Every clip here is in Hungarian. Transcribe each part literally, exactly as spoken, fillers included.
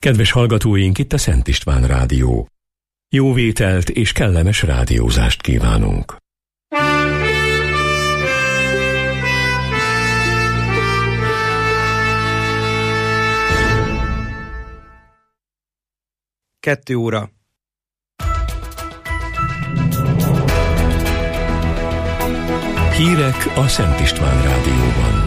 Kedves hallgatóink, itt a Szent István Rádió. Jó vételt és kellemes rádiózást kívánunk. Kettő óra. Hírek a Szent István Rádióban.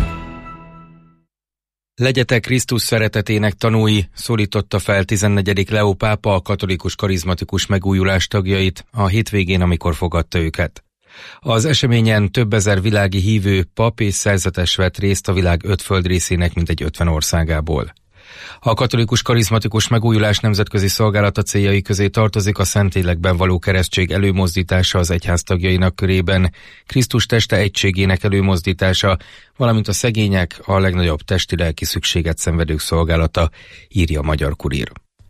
Legyetek Krisztus szeretetének tanúi, szólította fel tizennegyedik Leó pápa a katolikus karizmatikus megújulás tagjait a hétvégén, amikor fogadta őket. Az eseményen több ezer világi hívő, pap és szerzetes vett részt a világ öt földrészének mintegy ötven országából. A katolikus karizmatikus megújulás nemzetközi szolgálata céljai közé tartozik a Szentlélekben való keresztség előmozdítása az egyház tagjainak körében, Krisztus teste egységének előmozdítása, valamint a szegények, a legnagyobb testi-lelki szükséget szenvedők szolgálata, írja a Magyar Kurír.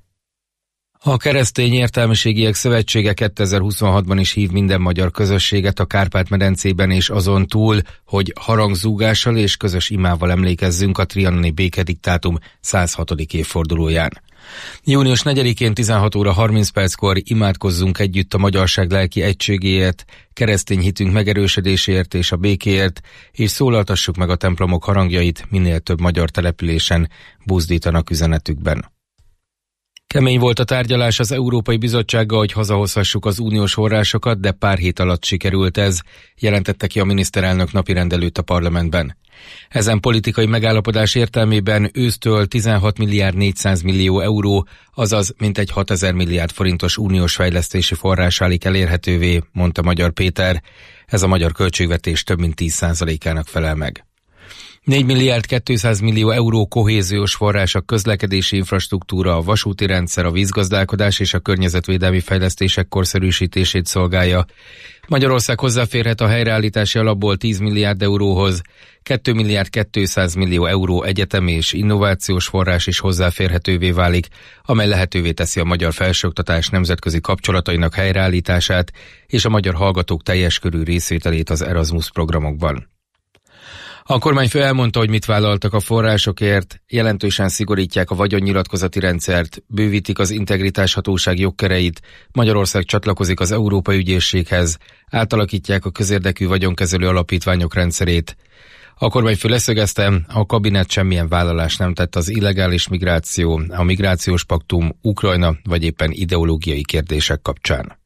A Keresztény Értelmiségiek Szövetsége kétezer-huszonhatban is hív minden magyar közösséget a Kárpát-medencében és azon túl, hogy harangzúgással és közös imával emlékezzünk a trianoni békediktátum száz hatodik évfordulóján. június negyedikén tizenhat óra harminc perckor imádkozzunk együtt a magyarság lelki egységéért, keresztény hitünk megerősödéséért és a békéért, és szólaltassuk meg a templomok harangjait minél több magyar településen, buzdítanak üzenetükben. Kemény volt a tárgyalás az Európai Bizottsággal, hogy hazahozhassuk az uniós forrásokat, de pár hét alatt sikerült ez, jelentette ki a miniszterelnök napirendelőtt a parlamentben. Ezen politikai megállapodás értelmében ősztől tizenhat milliárd négyszáz millió euró, azaz mintegy hatezer milliárd forintos uniós fejlesztési forrás válik elérhetővé, mondta Magyar Péter. Ez a magyar költségvetés több mint tíz százalékának felel meg. négy milliárd kétszáz millió euró kohéziós forrás a közlekedési infrastruktúra, a vasúti rendszer, a vízgazdálkodás és a környezetvédelmi fejlesztések korszerűsítését szolgálja. Magyarország hozzáférhet a helyreállítási alapból tíz milliárd euróhoz, két milliárd kétszáz millió euró egyetemi és innovációs forrás is hozzáférhetővé válik, amely lehetővé teszi a magyar felsőoktatás nemzetközi kapcsolatainak helyreállítását és a magyar hallgatók teljes körű részvételét az Erasmus programokban. A kormányfő elmondta, hogy mit vállaltak a forrásokért, jelentősen szigorítják a vagyonnyilatkozati rendszert, bővítik az integritáshatóság jogkereit, Magyarország csatlakozik az Európai Ügyészséghez, átalakítják a közérdekű vagyonkezelő alapítványok rendszerét. A kormányfő leszögezte, a kabinet semmilyen vállalást nem tett az illegális migráció, a migrációs paktum, Ukrajna vagy éppen ideológiai kérdések kapcsán.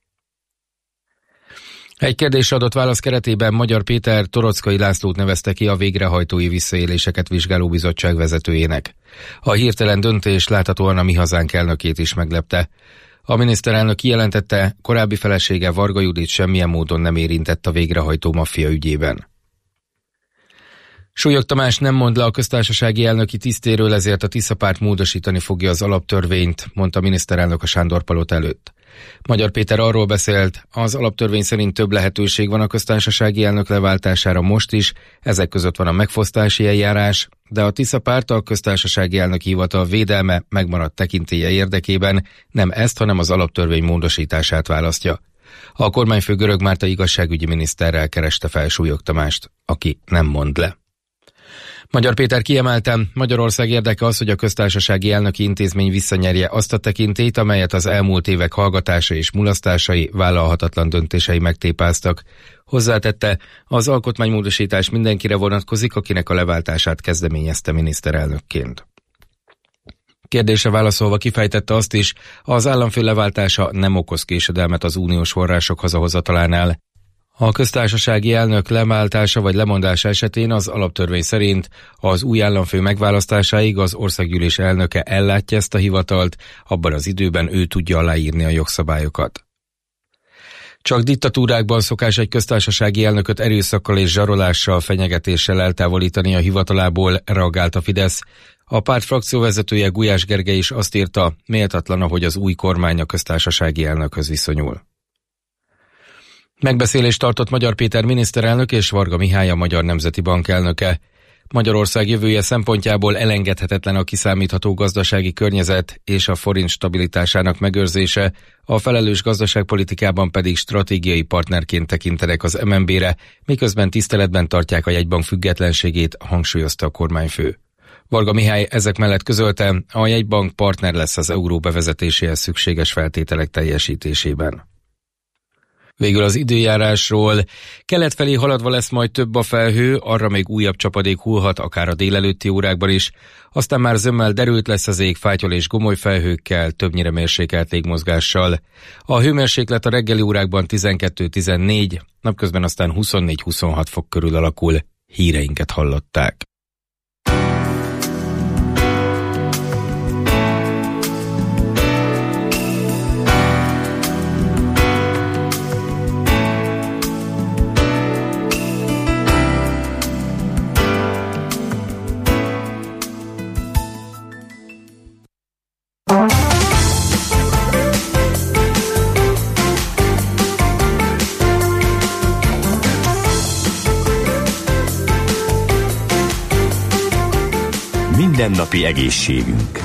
Egy kérdésre adott válasz keretében Magyar Péter Torockai Lászlót nevezte ki a végrehajtói visszaéléseket vizsgáló bizottság vezetőjének. A hirtelen döntés láthatóan a Mi Hazánk elnökét is meglepte. A miniszterelnök kijelentette, korábbi felesége Varga Judit semmilyen módon nem érintett a végrehajtó maffia ügyében. Súlyog Tamás nem mond le a köztársasági elnöki tisztéről, ezért a Tisza párt módosítani fogja az alaptörvényt, mondta a miniszterelnök a Sándor-palota előtt. Magyar Péter arról beszélt, az alaptörvény szerint több lehetőség van a köztársasági elnök leváltására most is, ezek között van a megfosztási eljárás, de a Tisza párt a köztársasági elnök hivatal védelme megmaradt tekintélye érdekében nem ezt, hanem az alaptörvény módosítását választja. A kormányfő Görög Márta igazságügyi miniszterrel kereste fel Súlyog Tamást, aki nem mond le. Magyar Péter kiemelte, Magyarország érdeke az, hogy a köztársasági elnöki intézmény visszanyerje azt a tekintélyt, amelyet az elmúlt évek hallgatása és mulasztásai, vállalhatatlan döntései megtépáztak. Hozzátette, az alkotmánymódosítás mindenkire vonatkozik, akinek a leváltását kezdeményezte miniszterelnökként. Kérdésre válaszolva kifejtette azt is, az államfő leváltása nem okoz késedelmet az uniós források hazahozatalánál. A köztársasági elnök lemáltása vagy lemondása esetén az alaptörvény szerint az új államfő megválasztásáig az országgyűlés elnöke ellátja ezt a hivatalt, abban az időben ő tudja aláírni a jogszabályokat. Csak diktatúrákban szokás egy köztársasági elnököt erőszakkal és zsarolással, fenyegetéssel eltávolítani a hivatalából, reagált a Fidesz. A párt frakcióvezetője Gulyás Gergely is azt írta, méltatlan, ahogy az új kormány a köztársasági elnökhöz viszonyul. Megbeszélést tartott Magyar Péter miniszterelnök és Varga Mihály a Magyar Nemzeti Bank elnöke. Magyarország jövője szempontjából elengedhetetlen a kiszámítható gazdasági környezet és a forint stabilitásának megőrzése, a felelős gazdaságpolitikában pedig stratégiai partnerként tekintenek az em en bé-re, miközben tiszteletben tartják a jegybank függetlenségét, hangsúlyozta a kormányfő. Varga Mihály ezek mellett közölte, a jegybank partner lesz az euró bevezetéséhez szükséges feltételek teljesítésében. Végül az időjárásról. Kelet felé haladva lesz majd több a felhő, arra még újabb csapadék hullhat, akár a délelőtti órákban is. Aztán már zömmel derült lesz az ég fátyol és gomoly felhőkkel, többnyire mérsékelt légmozgással. A hőmérséklet a reggeli órákban tizenkettő-tizennégy, napközben aztán huszonnégy-huszonhat fok körül alakul. Híreinket hallották. Mindennapi egészségünk.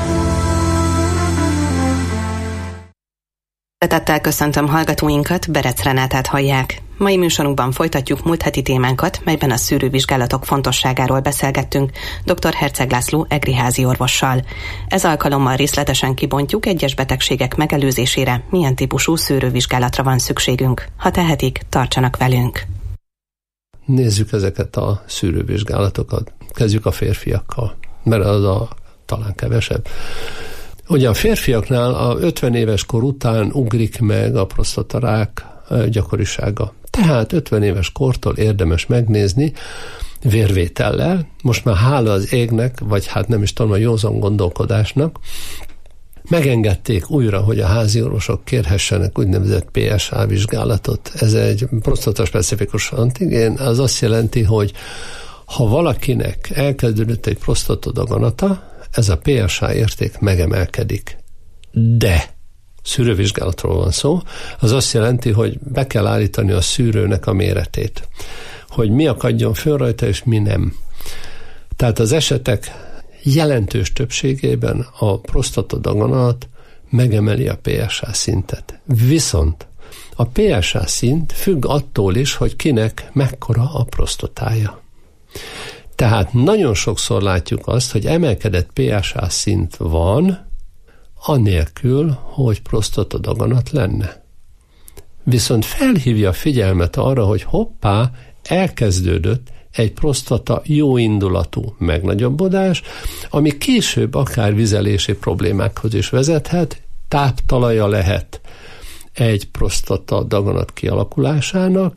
Szeretettel köszöntöm hallgatóinkat, Berec Renátát hallják. Mai műsorunkban folytatjuk múlt heti témánkat, melyben a szűrővizsgálatok fontosságáról beszélgettünk dr. Herceg László egriházi orvossal. Ez alkalommal részletesen kibontjuk egyes betegségek megelőzésére, milyen típusú szűrővizsgálatra van szükségünk. Ha tehetik, tartsanak velünk. Nézzük ezeket a szűrővizsgálatokat. Kezdjük a férfiakkal, mert az a talán kevesebb. Ugye a férfiaknál a ötven éves kor után ugrik meg a prostatarák gyakorisága. Tehát ötven éves kortól érdemes megnézni vérvétellel. Most már hála az égnek, vagy hát nem is tudom, a józan gondolkodásnak, megengedték újra, hogy a házi orvosok kérhessenek úgynevezett pé es á vizsgálatot. Ez egy prostata-specifikus antigén, az azt jelenti, hogy ha valakinek elkezdődött egy prostatodaganata, ez a pé es á érték megemelkedik. De szűrővizsgálatról van szó, az azt jelenti, hogy be kell állítani a szűrőnek a méretét. Hogy mi akadjon föl rajta, és mi nem. Tehát az esetek jelentős többségében a prostatadaganat megemeli a pé es á szintet. Viszont a pé es á szint függ attól is, hogy kinek mekkora a prostatája. Tehát nagyon sokszor látjuk azt, hogy emelkedett pé es á szint van, anélkül, hogy prostatadaganat lenne. Viszont felhívja a figyelmet arra, hogy hoppá, elkezdődött egy prostata jóindulatú megnagyobbodás, ami később akár vizelési problémákhoz is vezethet, táptalaja lehet egy prostata daganat kialakulásának,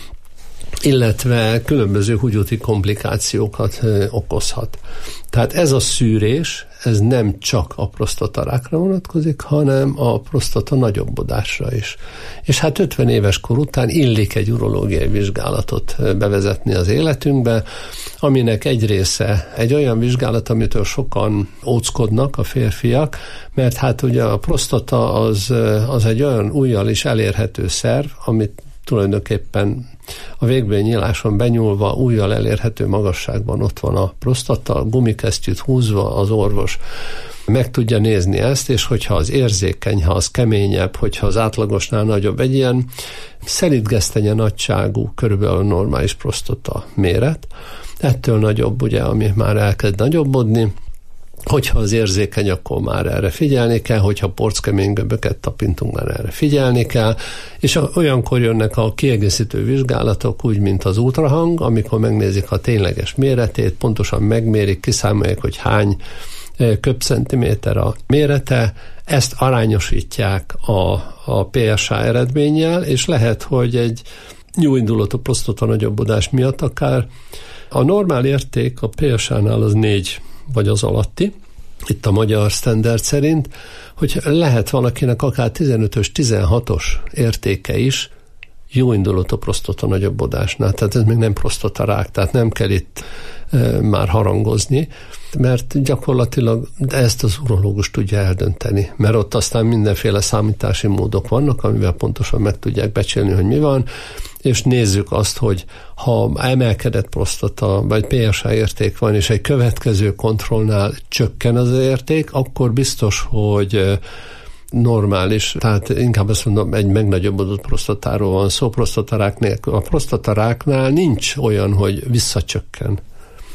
illetve különböző húgyúti komplikációkat okozhat. Tehát ez a szűrés, ez nem csak a prostatarákra vonatkozik, hanem a prostata nagyobbodásra is. És hát ötven éves kor után illik egy urológiai vizsgálatot bevezetni az életünkbe, aminek egy része egy olyan vizsgálat, amitől sokan óckodnak a férfiak, mert hát ugye a prostata az, az egy olyan ujjal is elérhető szerv, amit tulajdonképpen a végbélnyíláson benyúlva ujjal elérhető magasságban ott van a prostata, gumikesztyűt húzva az orvos meg tudja nézni ezt, és hogyha az érzékeny, ha az keményebb, hogyha az átlagosnál nagyobb, egy ilyen szelídgesztenye nagyságú, körülbelül a normális prostata méret, ettől nagyobb, ugye, ami már elkezd nagyobbodni. Hogyha az érzékeny, akkor már erre figyelni kell, hogyha porckemény gömböket tapintunk, már erre figyelni kell, és olyankor jönnek a kiegészítő vizsgálatok, úgy, mint az ultrahang, amikor megnézik a tényleges méretét, pontosan megmérik, kiszámolják, hogy hány köbcentiméter a mérete, ezt arányosítják a, a pé es á eredménnyel, és lehet, hogy egy jóindulatú prostata nagyobbodás miatt akár a normál érték a pé es á-nál az négy vagy az alatti, itt a magyar standard szerint, hogy lehet valakinek akár tizenötös, tizenhatos értéke is jóindulatú prostata nagyobbodásnál, tehát ez még nem prostatarák, tehát nem kell itt e, már harangozni, mert gyakorlatilag ezt az urológus tudja eldönteni, mert ott aztán mindenféle számítási módok vannak, amivel pontosan meg tudják becsülni, hogy mi van, és nézzük azt, hogy ha emelkedett prostata, vagy pé es á érték van, és egy következő kontrollnál csökken az érték, akkor biztos, hogy normális, tehát inkább azt mondom, egy megnagyobbodott prostatáról van szó, prostatarák nélkül. A prostataráknál nincs olyan, hogy visszacsökken.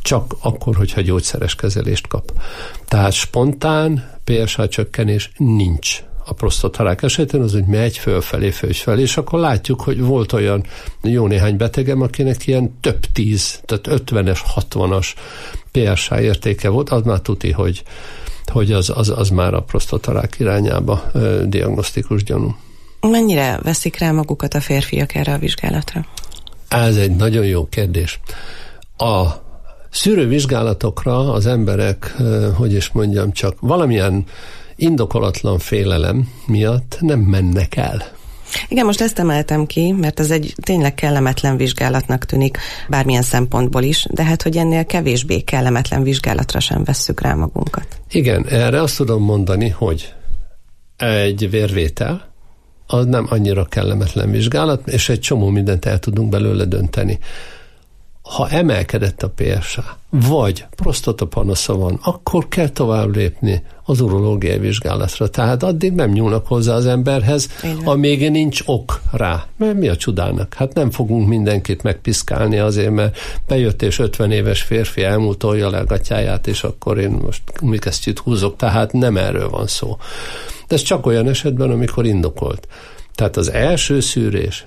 csak akkor, hogyha gyógyszeres kezelést kap. Tehát spontán pé es há csökkenés nincs a prostatarák esetén, az úgy megy fölfelé, fölfelé, és akkor látjuk, hogy volt olyan jó néhány betegem, akinek ilyen több tíz, tehát ötvenes, hatvanas pé es há értéke volt, az már tuti, hogy, hogy az, az, az már a prostatarák irányába ö, diagnosztikus gyanú. Mennyire veszik rá magukat a férfiak erre a vizsgálatra? Ez egy nagyon jó kérdés. A szűrővizsgálatokra az emberek, hogy is mondjam, csak valamilyen indokolatlan félelem miatt nem mennek el. Igen, most ezt emeltem ki, mert ez egy tényleg kellemetlen vizsgálatnak tűnik bármilyen szempontból is, de hát, hogy ennél kevésbé kellemetlen vizsgálatra sem vesszük rá magunkat. Igen, erre azt tudom mondani, hogy egy vérvétel az nem annyira kellemetlen vizsgálat, és egy csomó mindent el tudunk belőle dönteni. Ha emelkedett a pé es há, vagy prostatapanasza van, akkor kell tovább lépni az urológiai vizsgálatra. Tehát addig nem nyúlnak hozzá az emberhez, amíg nincs ok rá. Mert mi a csodának? Hát nem fogunk mindenkit megpiszkálni azért, mert bejött és ötven éves férfi elmúltolja le a gatyáját, és akkor én most mi kesztyűt húzok. Tehát nem erről van szó. De ez csak olyan esetben, amikor indokolt. Tehát az első szűrés,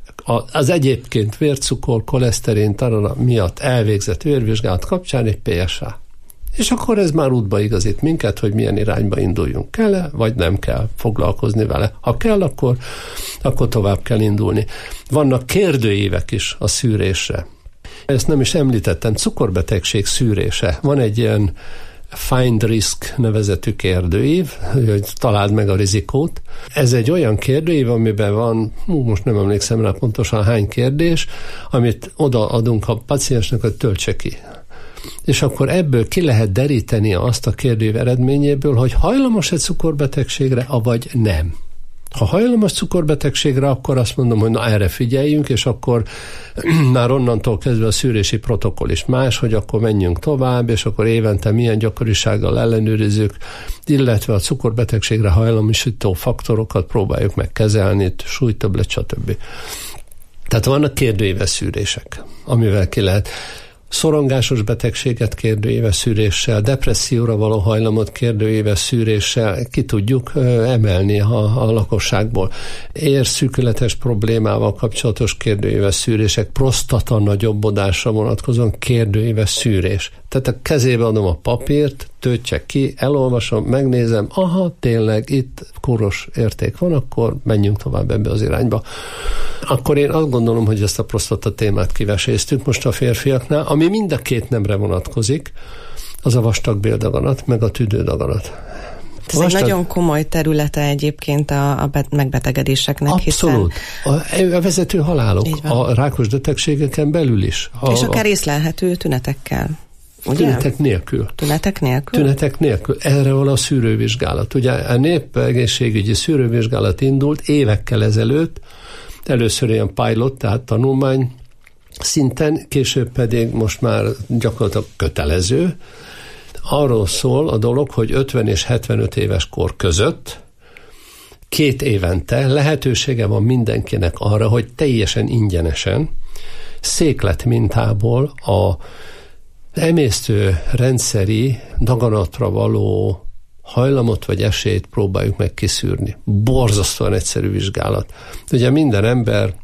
az egyébként vércukor, koleszterin, tarara miatt elvégzett vérvizsgálat kapcsán egy pé es há. És akkor ez már útba igazít minket, hogy milyen irányba induljunk. Kell-e, vagy nem kell foglalkozni vele. Ha kell, akkor, akkor tovább kell indulni. Vannak kérdőívek is a szűrésre. Ezt nem is említettem, cukorbetegség szűrése. Van egy ilyen Find Risk nevezetű kérdőív, hogy találd meg a rizikót. Ez egy olyan kérdőív, amiben van, hú, most nem emlékszem rá pontosan hány kérdés, amit odaadunk a paciensnek, hogy töltse ki. És akkor ebből ki lehet deríteni azt a kérdőív eredményéből, hogy hajlamos egy cukorbetegségre, avagy nem. Ha hajlamos cukorbetegségre, akkor azt mondom, hogy na erre figyeljünk, és akkor már onnantól kezdve a szűrési protokoll is más, hogy akkor menjünk tovább, és akkor évente milyen gyakorisággal ellenőrizzük, illetve a cukorbetegségre hajlamosító faktorokat próbáljuk meg kezelni, súlytöbblet, stb. Tehát vannak kérdőíves szűrések, amivel ki lehet szorongásos betegséget kérdőéves szűréssel, depresszióra való hajlamot kérdőéves szűréssel ki tudjuk emelni a, a lakosságból. Érszűkületes problémával kapcsolatos kérdőéves szűrések, prostata nagyobbodásra vonatkozóan kérdőéves szűrés. Tehát a kezébe adom a papírt, töltsek ki, elolvasom, megnézem, aha, tényleg itt kóros érték van, akkor menjünk tovább ebbe az irányba. Akkor én azt gondolom, hogy ezt a prostata témát kiveséztük most a férfiaknál, ami mind a két nemre vonatkozik, az a vastagbéldaganat, meg a tüdődaganat. Ez vastag... egy nagyon komoly területe egyébként a, a megbetegedéseknek. Abszolút. Hiszen... A, a vezető halálok, a rákos betegségeken belül is. A, és akár észlelhető tünetekkel. Ugye? Tünetek nélkül. Tünetek nélkül? Tünetek nélkül. Erre van a szűrővizsgálat. Ugye a népegészségügyi szűrővizsgálat indult évekkel ezelőtt, először ilyen pilot, tehát tanulmány szinten, később pedig most már gyakorlatilag kötelező. Arról szól a dolog, hogy ötven és hetvenöt éves kor között két évente lehetősége van mindenkinek arra, hogy teljesen ingyenesen széklet mintából a emésztő rendszeri daganatra való hajlamot vagy esélyt próbáljuk meg kiszűrni. Borzasztóan egyszerű vizsgálat. Ugye minden ember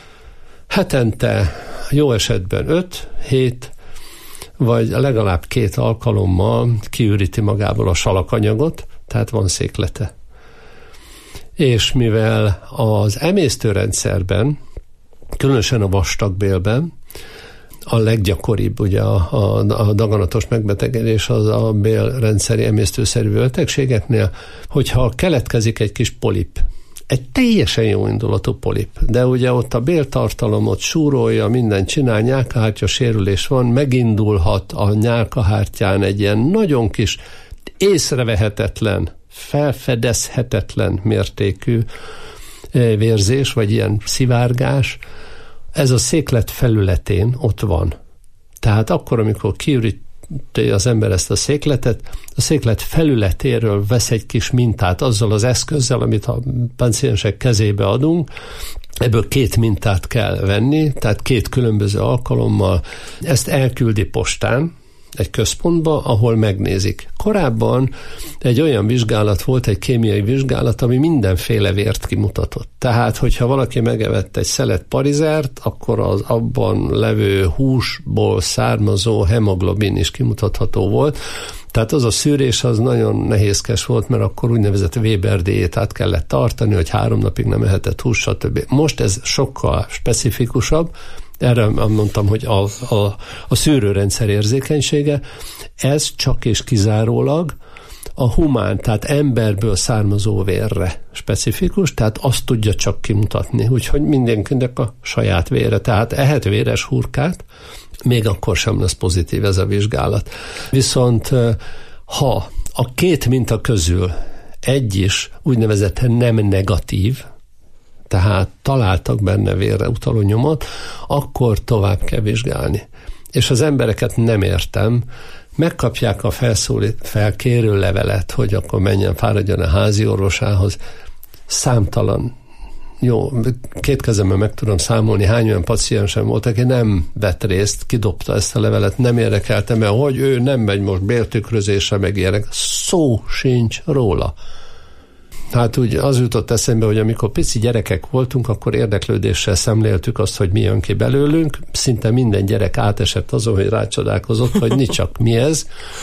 hetente jó esetben öt, hét, vagy legalább két alkalommal kiüríti magából a salakanyagot, tehát van széklete. És mivel az emésztőrendszerben, különösen a vastagbélben, a leggyakoribb ugye a, a, a daganatos megbetegedés az a bélrendszeri emésztőszerű betegségeknél, hogyha keletkezik egy kis polip, egy teljesen jó indulatú polip, de ugye ott a béltartalomot súrolja, minden csinál, nyálkahártya sérülés van, megindulhat a nyálkahártyán egy ilyen nagyon kis, észrevehetetlen, felfedezhetetlen mértékű vérzés, vagy ilyen szivárgás. Ez a széklet felületén ott van. Tehát akkor, amikor kiüríti az ember ezt a székletet, a széklet felületéről vesz egy kis mintát azzal az eszközzel, amit a páciensek kezébe adunk. Ebből két mintát kell venni, tehát két különböző alkalommal. Ezt elküldi postán, egy központba, ahol megnézik. Korábban egy olyan vizsgálat volt, egy kémiai vizsgálat, ami mindenféle vért kimutatott. Tehát, hogyha valaki megevett egy szelet parizert, akkor az abban levő húsból származó hemoglobin is kimutatható volt. Tehát az a szűrés az nagyon nehézkes volt, mert akkor úgynevezett Weber diétát kellett tartani, hogy három napig nem ehetett hús, stb. Most ez sokkal specifikusabb. Erre mondtam, hogy a, a, a szűrőrendszer érzékenysége, ez csak és kizárólag a humán, tehát emberből származó vérre specifikus, tehát azt tudja csak kimutatni, úgyhogy mindenkinek a saját vére, tehát ehet véres hurkát, még akkor sem lesz pozitív ez a vizsgálat. Viszont ha a két minta közül egy is úgynevezett nem negatív, tehát találtak benne vérre utaló nyomot, akkor tovább kell vizsgálni. És az embereket nem értem, megkapják a felszólít, felkérő levelet, hogy akkor menjen, fáradjon a házi orvosához. Számtalan, jó, két kezemben meg tudom számolni, hány olyan paciensem volt, aki nem vett részt, kidobta ezt a levelet, nem érdekelte, mert hogy ő nem megy most béltükrözésre, meg ilyenek. Szó sincs róla. Hát úgy az jutott eszembe, hogy amikor pici gyerekek voltunk, akkor érdeklődéssel szemléltük azt, hogy mi jön ki belőlünk. Szinte minden gyerek átesett azon, hogy rácsodálkozott, hogy nincs csak mi ez.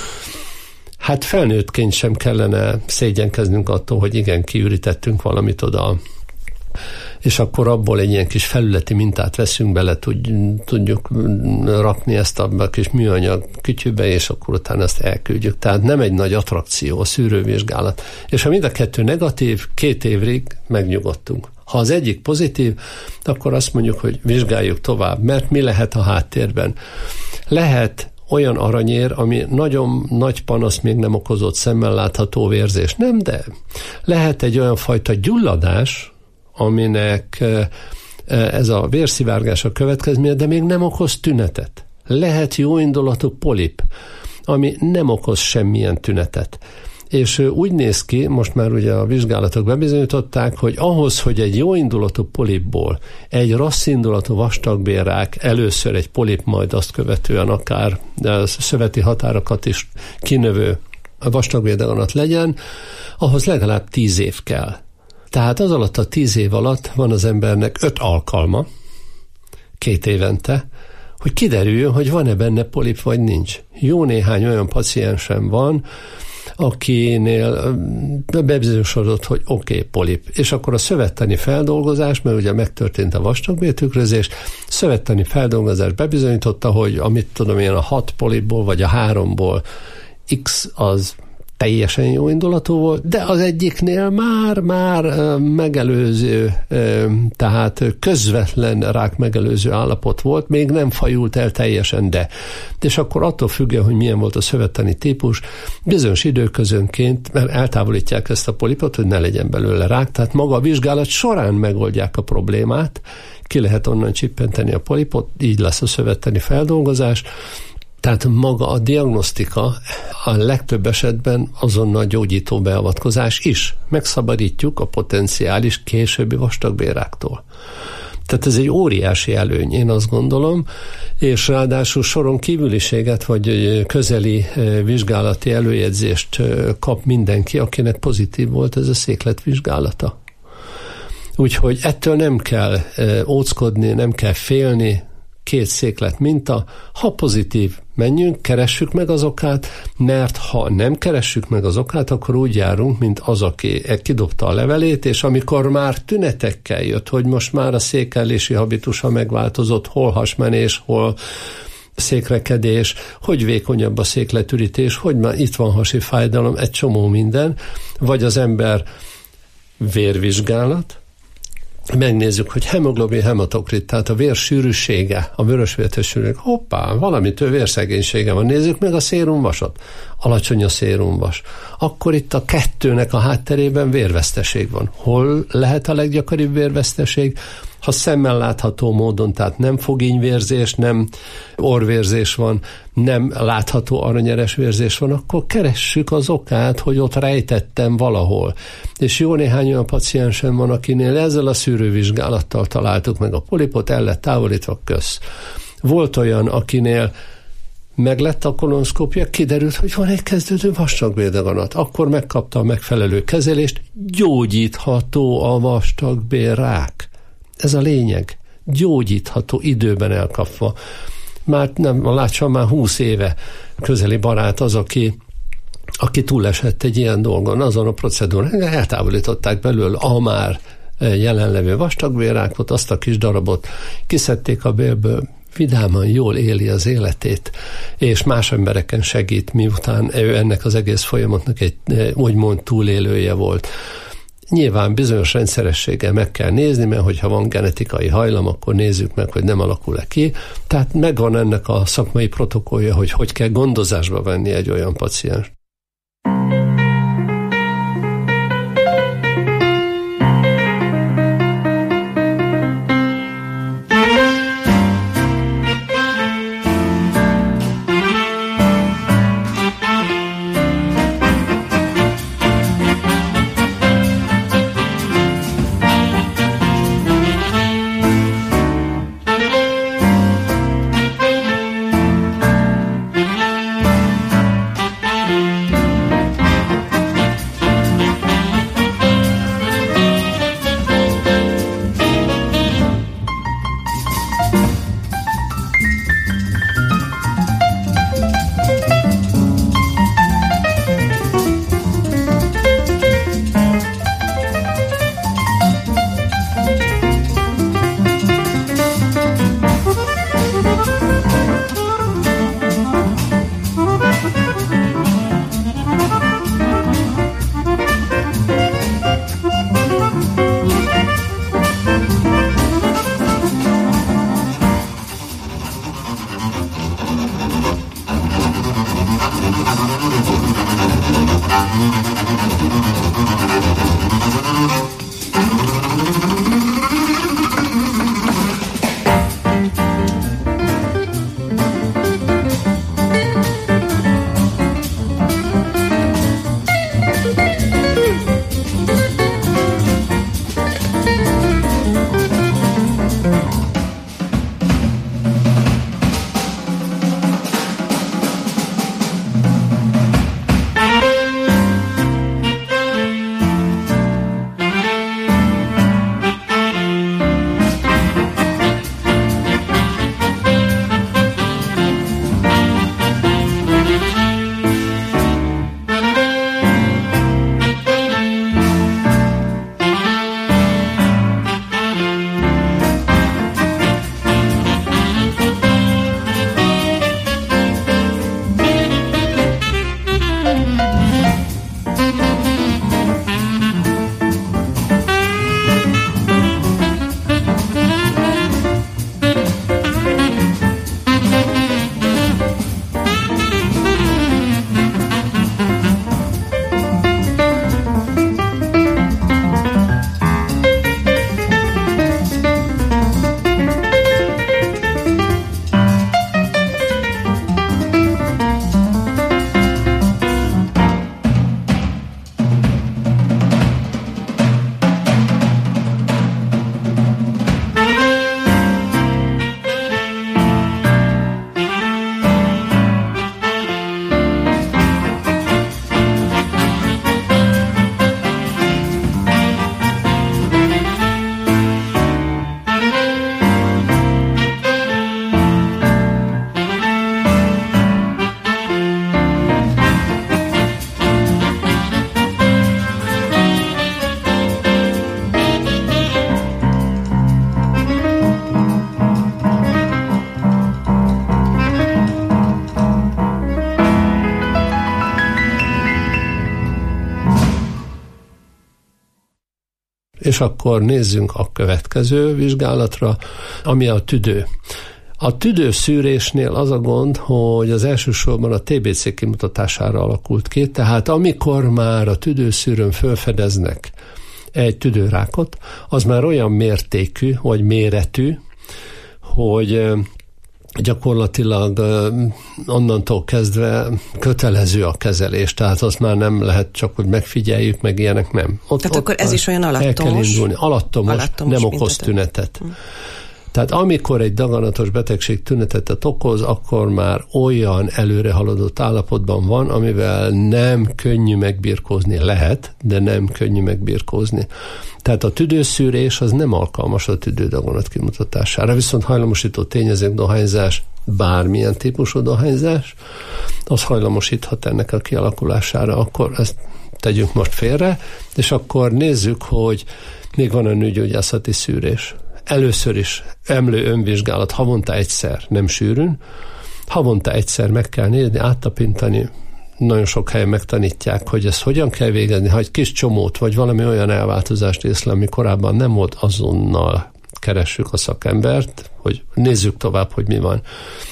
Hát felnőttként sem kellene szégyenkeznünk attól, hogy igen, kiürítettünk valamit oda. És akkor abból egy ilyen kis felületi mintát veszünk bele, tudjuk rakni ezt a kis műanyag kütyűbe, és akkor utána ezt elküldjük. Tehát nem egy nagy attrakció a szűrővizsgálat. És ha mind a kettő negatív, két évig megnyugodtunk. Ha az egyik pozitív, akkor azt mondjuk, hogy vizsgáljuk tovább, mert mi lehet a háttérben? Lehet olyan aranyér, ami nagyon nagy panasz még nem okozott, szemmel látható vérzés. Nem, de lehet egy olyan fajta gyulladás, aminek ez a vérszivárgás a következménye, de még nem okoz tünetet. Lehet jóindulatú polip, ami nem okoz semmilyen tünetet. És úgy néz ki, most már ugye a vizsgálatok bebizonyították, hogy ahhoz, hogy egy jóindulatú polipból egy rosszindulatú vastagbélrák, először egy polip, majd azt követően akár szöveti határokat is kinövő vastagbéldaganat legyen, ahhoz legalább tíz év kell. Tehát az alatt a tíz év alatt van az embernek öt alkalma, két évente, hogy kiderüljön, hogy van-e benne polip, vagy nincs. Jó néhány olyan paciensem van, akinél bebizonyosodott, hogy oké, okay, polip. És akkor a szövettani feldolgozás, mert ugye megtörtént a vastagbéltükrözés, szövettani feldolgozás bebizonyította, hogy amit tudom én, a hat polipból, vagy a háromból X az teljesen jó indulatú volt, de az egyiknél már-már megelőző, tehát közvetlen rák megelőző állapot volt, még nem fajult el teljesen, de. És akkor attól függően, hogy milyen volt a szövettani típus, bizonyos időközönként, mert eltávolítják ezt a polipot, hogy ne legyen belőle rák, tehát maga a vizsgálat során megoldják a problémát, ki lehet onnan csippenteni a polipot, így lesz a szövettani feldolgozás. Tehát maga a diagnosztika a legtöbb esetben azonnal gyógyító beavatkozás is. Megszabadítjuk a potenciális későbbi vastagbélráktól. Tehát ez egy óriási előny, én azt gondolom, és ráadásul soron kívüliséget vagy közeli vizsgálati előjegyzést kap mindenki, akinek pozitív volt ez a székletvizsgálata. Úgyhogy ettől nem kell óckodni, nem kell félni, két széklet minta, ha pozitív, menjünk, keressük meg az okát, mert ha nem keressük meg az okát, akkor úgy járunk, mint az, aki kidobta a levelét, és amikor már tünetekkel jött, hogy most már a székellési habitusa megváltozott, hol hasmenés, hol székrekedés, hogy vékonyabb a székletürítés, hogy már itt van hasi fájdalom, egy csomó minden, vagy az ember vérvizsgálat, megnézzük, hogy hemoglobin hematokrit, tehát a vér sűrűsége, a vörösvértes sűrűség, hoppá, valamitől vérszegénysége van. Nézzük meg a szérumvasat. Alacsony a szérumvas. Akkor itt a kettőnek a hátterében vérveszteség van. Hol lehet a leggyakoribb vérveszteség? Ha szemmel látható módon, tehát nem fogínyvérzés, nem orvérzés van, nem látható aranyeres vérzés van, akkor keressük az okát, hogy ott rejtettem valahol. És jó néhány olyan paciensem van, akinél ezzel a szűrővizsgálattal találtuk meg a polipot, el lett távolítva, kösz. Volt olyan, akinél meg lett a kolonoszkópia, kiderült, hogy van egy kezdődő vastagbéldaganat. Akkor megkapta a megfelelő kezelést, gyógyítható a vastagbélrák. Ez a lényeg. Gyógyítható, időben elkapva. Már nem, látsam, már húsz éve közeli barát az, aki, aki túlesett egy ilyen dolgon, azon a procedúrán, eltávolították belőle a már jelenlevő vastagbélrákot, azt a kis darabot kiszedték a bélből, vidáman jól éli az életét, és más embereken segít, miután ő ennek az egész folyamatnak egy úgymond túlélője volt. Nyilván bizonyos rendszerességgel meg kell nézni, mert hogyha van genetikai hajlam, akkor nézzük meg, hogy nem alakul-e ki. Tehát megvan ennek a szakmai protokollja, hogy hogy kell gondozásba venni egy olyan paciens. És akkor nézzünk a következő vizsgálatra, ami a tüdő. A tüdőszűrésnél az a gond, hogy az elsősorban a té bé cé kimutatására alakult ki, tehát amikor már a tüdőszűrőn felfedeznek egy tüdőrákot, az már olyan mértékű, vagy méretű, hogy gyakorlatilag onnantól kezdve kötelező a kezelés, tehát azt már nem lehet csak, hogy megfigyeljük, meg ilyenek nem. Ott, tehát ott akkor ez is olyan alattomos? El kell indulni. Alattomos, alattomos nem okoz tünetet. Hm. Tehát amikor egy daganatos betegség tünetetet okoz, akkor már olyan előre haladott állapotban van, amivel nem könnyű megbirkózni. Lehet, de nem könnyű megbirkózni. Tehát a tüdőszűrés az nem alkalmas a tüdődaganat kimutatására, viszont hajlamosító tényezők, dohányzás, bármilyen típusú dohányzás, az hajlamosíthat ennek a kialakulására. Akkor ezt tegyünk most félre, és akkor nézzük, hogy még van a nőgyógyászati szűrés. Először is emlő önvizsgálat havonta egyszer, nem sűrűn, havonta egyszer meg kell nézni, áttapintani, nagyon sok helyen megtanítják, hogy ezt hogyan kell végezni, ha egy kis csomót, vagy valami olyan elváltozást észlel, ami korábban nem volt, azonnal keressük a szakembert, hogy nézzük tovább, hogy mi van.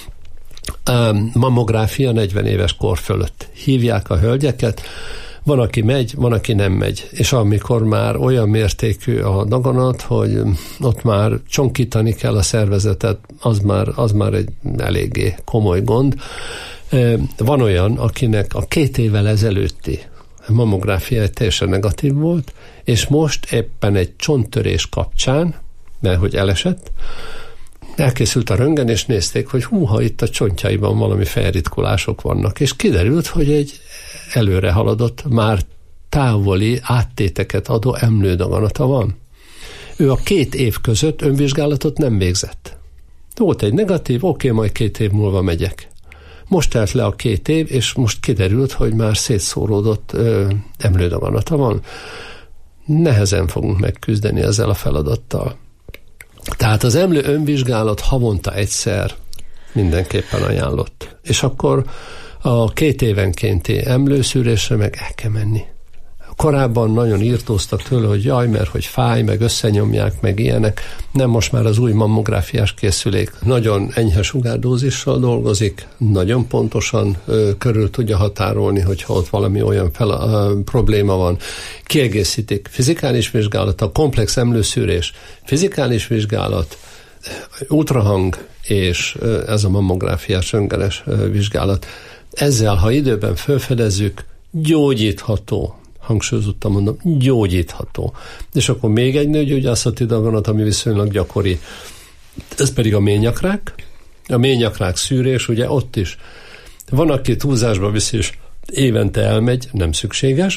Mammográfia negyven éves kor fölött. Hívják a hölgyeket, van, aki megy, van, aki nem megy. És amikor már olyan mértékű a daganat, hogy ott már csonkítani kell a szervezetet, az már, az már egy eléggé komoly gond. Van olyan, akinek a két évvel ezelőtti mammográfia teljesen negatív volt, és most éppen egy csonttörés kapcsán, mert hogy elesett, elkészült a röntgen, és nézték, hogy húha, itt a csontjaiban valami felritkulások vannak, és kiderült, hogy egy előre haladott, már távoli áttéteket adó emlődaganata van. Ő a két év között önvizsgálatot nem végzett. Volt egy negatív, oké, majd két év múlva megyek. Most telt le a két év, és most kiderült, hogy már szétszóródott ö, emlődaganata van. Nehezen fogunk megküzdeni ezzel a feladattal. Tehát az emlő önvizsgálat havonta egyszer mindenképpen ajánlott. És akkor a két évenkénti emlőszűrésre meg el kell menni. Korábban nagyon írtóztak tőle, hogy jaj, mert hogy fáj, meg összenyomják, meg ilyenek. Nem, most már az új mammográfiás készülék nagyon enyhe sugárdózissal dolgozik, nagyon pontosan ö, körül tudja határolni, hogyha ott valami olyan fel, ö, probléma van. Kiegészítik fizikális vizsgálat, a komplex emlőszűrés, fizikális vizsgálat, ultrahang, és ö, ez a mammográfiás röntgenes ö, vizsgálat. Ezzel, ha időben felfedezzük, gyógyítható, hangsúlyozottan mondom, gyógyítható. És akkor még egy nőgyógyászati daganat, ami viszonylag gyakori, ez pedig a ményakrák. A ményakrák szűrés, ugye ott is van, aki túlzásba viszi, és évente elmegy, nem szükséges,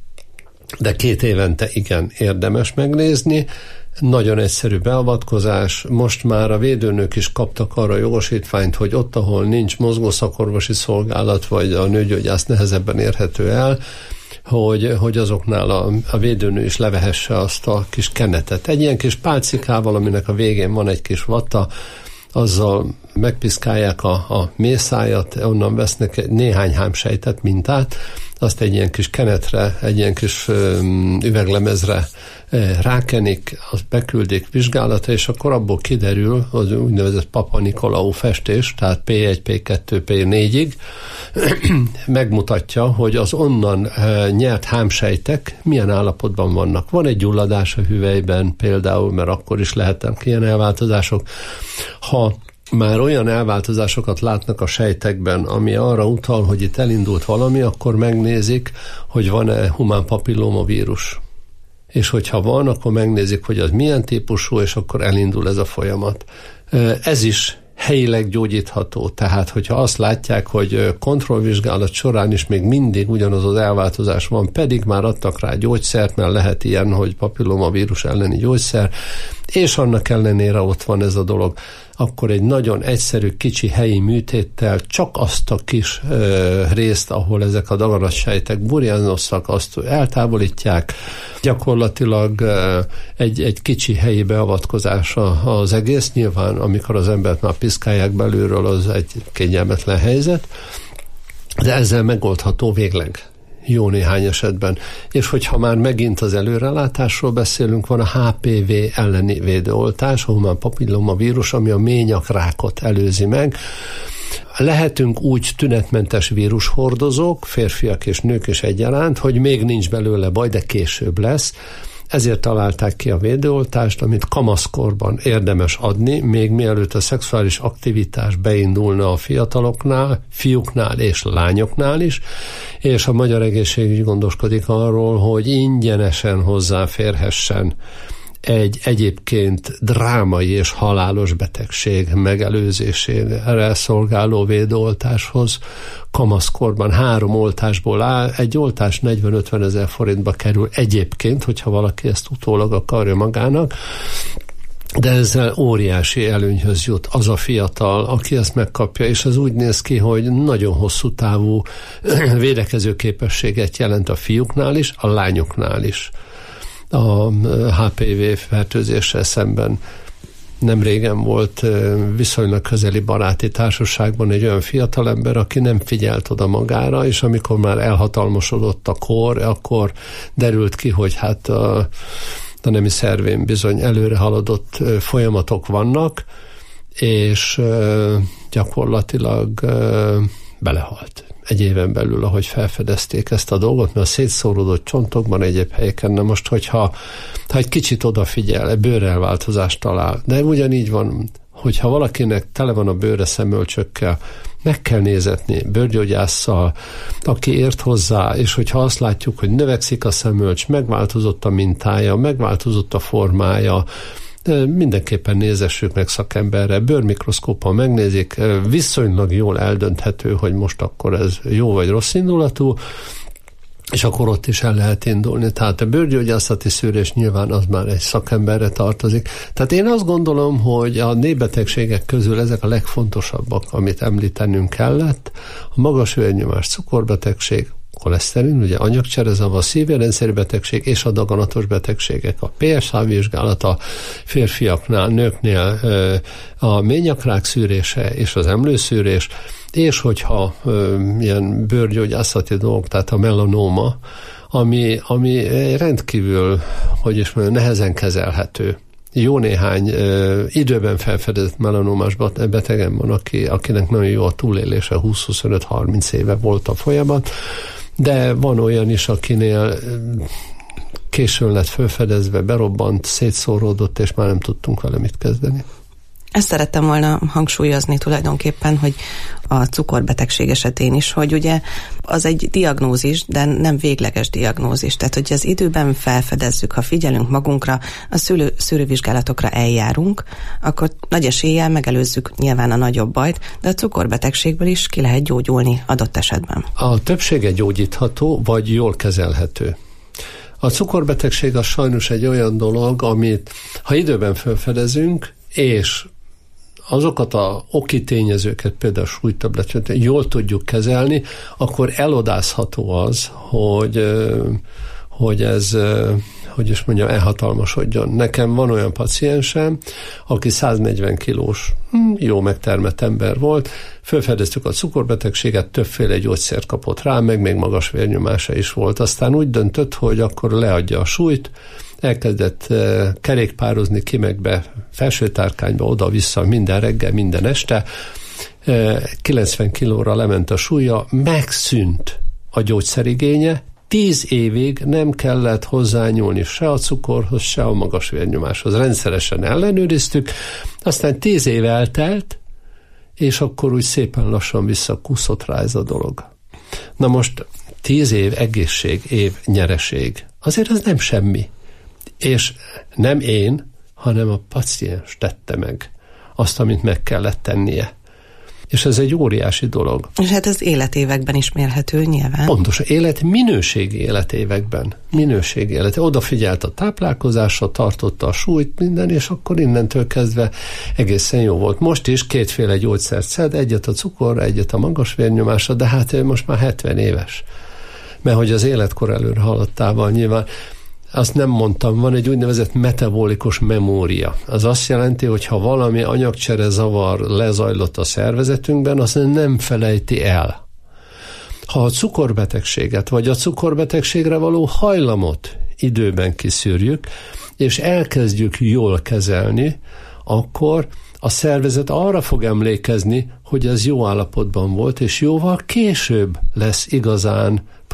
de két évente igen érdemes megnézni. Nagyon egyszerű beavatkozás, most már a védőnők is kaptak arra jogosítványt, hogy ott, ahol nincs mozgószakorvosi szolgálat, vagy a nőgyógyász nehezebben érhető el, hogy, hogy azoknál a, a védőnő is levehesse azt a kis kenetet. Egy ilyen kis pálcikával, aminek a végén van egy kis vatta, azzal megpiszkálják a, a mészájat, onnan vesznek egy néhány hámsejtet, mintát, azt egy ilyen kis kenetre, egy ilyen kis um, üveglemezre eh, rákenik, azt beküldik vizsgálatra, és akkor abból kiderül az úgynevezett Papa Nikolaou festés, tehát pé egy, pé kettő, pé négyig megmutatja, hogy az onnan eh, nyert hámsejtek milyen állapotban vannak. Van egy gyulladás a hüvelyben például, mert akkor is lehetnek ilyen elváltozások. Ha már olyan elváltozásokat látnak a sejtekben, ami arra utal, hogy itt elindult valami, akkor megnézik, hogy van-e humán papillómavírus. És hogyha van, akkor megnézik, hogy az milyen típusú, és akkor elindul ez a folyamat. Ez is helyileg gyógyítható. Tehát, hogyha azt látják, hogy kontrollvizsgálat során is még mindig ugyanaz az elváltozás van, pedig már adtak rá gyógyszert, mert lehet ilyen, hogy papillomavírus elleni gyógyszer, és annak ellenére ott van ez a dolog, akkor egy nagyon egyszerű, kicsi helyi műtéttel csak azt a kis ö, részt, ahol ezek a daganatsejtek burjánoztak, azt eltávolítják. Gyakorlatilag ö, egy, egy kicsi helyi beavatkozása az egész. Nyilván, amikor az embert már piszkálják belülről, az egy kényelmetlen helyzet, de ezzel megoldható végleg. Jó néhány esetben. És hogyha már megint az előrelátásról beszélünk, van a há pé vé elleni védőoltás, a humán papillomavírus, ami a ményakrákot előzi meg. Lehetünk úgy tünetmentes vírushordozók, férfiak és nők is egyaránt, hogy még nincs belőle baj, de később lesz. Ezért találták ki a védőoltást, amit kamaszkorban érdemes adni, még mielőtt a szexuális aktivitás beindulna a fiataloknál, fiúknál és lányoknál is, és a Magyar Egészségügy gondoskodik arról, hogy ingyenesen hozzáférhessen egy egyébként drámai és halálos betegség megelőzésére szolgáló védőoltáshoz kamaszkorban három oltásból áll, egy oltás negyven-ötven ezer forintba kerül egyébként, hogyha valaki ezt utólag akarja magának, de ezzel óriási előnyhöz jut az a fiatal, aki ezt megkapja, és ez úgy néz ki, hogy nagyon hosszú távú védekező képességet jelent a fiúknál is, a lányoknál is. A há pé vé fertőzéssel szemben nem régen volt viszonylag közeli baráti társaságban egy olyan fiatalember, aki nem figyelt oda magára, és amikor már elhatalmasodott a kor, akkor derült ki, hogy hát a, a nemi szervén bizony előre haladott folyamatok vannak, és gyakorlatilag belehalt. Egy éven belül, ahogy felfedezték ezt a dolgot, mert a szétszóródott csontokban egyéb helyeken, na most, hogyha ha egy kicsit odafigyel, egy bőrrelváltozást talál, de ugyanígy van, hogyha valakinek tele van a bőre szemölcsökkel, meg kell nézetni bőrgyógyásszal, aki ért hozzá, és hogyha azt látjuk, hogy növekszik a szemölcs, megváltozott a mintája, megváltozott a formája, mindenképpen nézessük meg szakemberre, bőrmikroszkóppal megnézik, viszonylag jól eldönthető, hogy most akkor ez jó vagy rossz indulatú, és akkor ott is el lehet indulni. Tehát a bőrgyógyászati szűrés nyilván az már egy szakemberre tartozik. Tehát én azt gondolom, hogy a népbetegségek közül ezek a legfontosabbak, amit említenünk kellett. A magas vérnyomás, cukorbetegség, koleszterin, ugye anyagcserezavar, szívérendszeri betegség és a daganatos betegségek. A pé es há vizsgálat a férfiaknál, nőknél a ményakrák szűrése és az emlőszűrés, és hogyha ilyen bőrgyógyászati dolgok, tehát a melanóma, ami, ami rendkívül, hogy is mondjam, nehezen kezelhető. Jó néhány ö, időben felfedezett melanómás betegen van, aki, akinek nagyon jó a túlélése, húsz-huszonöt-harminc éve volt a folyamat, de van olyan is, akinél későn lett felfedezve, berobbant, szétszóródott, és már nem tudtunk vele mit kezdeni. Ezt szerettem volna hangsúlyozni tulajdonképpen, hogy a cukorbetegség esetén is, hogy ugye az egy diagnózis, de nem végleges diagnózis. Tehát, hogy az időben felfedezzük, ha figyelünk magunkra, a szülő, szűrővizsgálatokra eljárunk, akkor nagy eséllyel megelőzzük nyilván a nagyobb bajt, de a cukorbetegségből is ki lehet gyógyulni adott esetben. A többsége gyógyítható, vagy jól kezelhető. A cukorbetegség az sajnos egy olyan dolog, amit ha időben felfedezünk, és azokat a oki tényezőket, például a súlytöbbletet jól tudjuk kezelni, akkor elodázható az, hogy, hogy ez, hogy is mondjam, elhatalmasodjon. Nekem van olyan paciensem, aki száznegyven kilós, jó megtermett ember volt, felfedeztük a cukorbetegséget, többféle gyógyszert kapott rá, meg még magas vérnyomása is volt. Aztán úgy döntött, hogy akkor leadja a súlyt, elkezdett uh, kerékpározni ki meg be felsőtárkányba, oda-vissza minden reggel, minden este. Uh, kilencven kilóra lement a súlya, megszűnt a gyógyszerigénye, tíz évig nem kellett hozzányúlni se a cukorhoz, se a magas vérnyomáshoz. Rendszeresen ellenőriztük, aztán tíz év eltelt, és akkor úgy szépen lassan visszakúszott rá ez a dolog. Na most tíz év egészség, év nyereség. Azért az nem semmi. És nem én, hanem a paciens tette meg azt, amit meg kellett tennie. És ez egy óriási dolog. És hát ez életévekben is mérhető nyilván. Pontosan, élet, minőségi életévekben. Minőségi élet. Odafigyelt a táplálkozásra, tartotta a súlyt, minden, és akkor innentől kezdve egészen jó volt. Most is kétféle gyógyszert szed, egyet a cukorra, egyet a magas vérnyomásra, de hát ő most már hetven éves. Mert hogy az életkor előre haladtával nyilván. Azt nem mondtam, van egy úgynevezett metabolikus memória. Az azt jelenti, hogy ha valami anyagcsere zavar lezajlott a szervezetünkben, azt nem felejti el. Ha a cukorbetegséget, vagy a cukorbetegségre való hajlamot időben kiszűrjük, és elkezdjük jól kezelni, akkor a szervezet arra fog emlékezni, hogy ez jó állapotban volt, és jóval később lesz igazán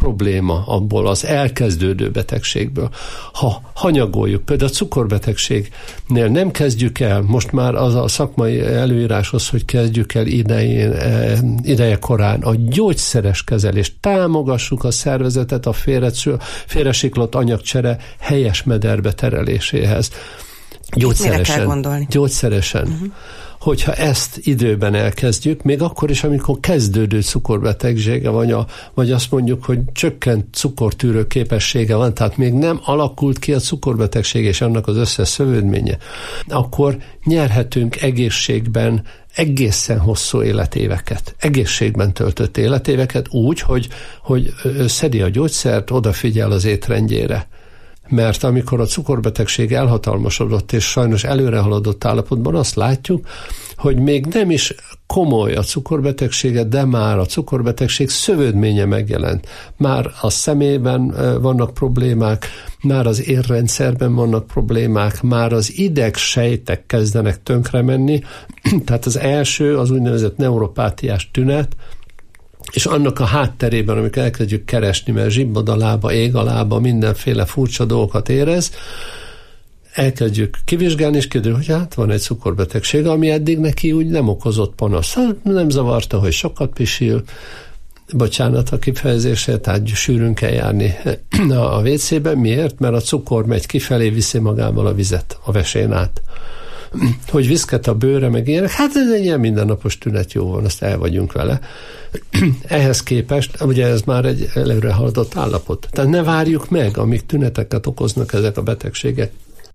probléma abból az elkezdődő betegségből. Ha hanyagoljuk, például a cukorbetegségnél nem kezdjük el, most már az a szakmai előírás az, hogy kezdjük el idején, ideje korán a gyógyszeres kezelést, támogassuk a szervezetet a félresiklott anyagcsere helyes mederbe tereléséhez. Gyógyszeresen. Gyógyszeresen. Uh-huh. Hogyha ezt időben elkezdjük, még akkor is, amikor kezdődő cukorbetegsége, vagy, a, vagy azt mondjuk, hogy csökkent cukortűrő képessége van, tehát még nem alakult ki a cukorbetegség és annak az összes szövődménye, akkor nyerhetünk egészségben egészen hosszú életéveket, egészségben töltött életéveket úgy, hogy, hogy szedi a gyógyszert, odafigyel az étrendjére. Mert amikor a cukorbetegség elhatalmasodott, és sajnos előre haladott állapotban, azt látjuk, hogy még nem is komoly a cukorbetegsége, de már a cukorbetegség szövődménye megjelent. Már a szemében vannak problémák, már az érrendszerben vannak problémák, már az idegsejtek kezdenek tönkre menni. Tehát az első, az úgynevezett neuropátiás tünet, és annak a hátterében, amikor elkezdjük keresni, mert zsibbad a lába, ég a lába, mindenféle furcsa dolgokat érez, elkezdjük kivizsgálni, és kiderül, hogy hát van egy cukorbetegség, ami eddig neki úgy nem okozott panasz. Nem zavarta, hogy sokat pisil, bocsánat a kifejezésre, tehát sűrűn kell járni a vécében. Miért? Mert a cukor megy kifelé, viszi magával a vizet a vesén át. Hogy viszket a bőre, meg ilyenek, hát ez egy ilyen mindennapos tünet, jó van, azt el vagyunk vele. Ehhez képest, ugye ez már egy előre haladott állapot. Tehát ne várjuk meg, amíg tüneteket okoznak ezek a betegségek.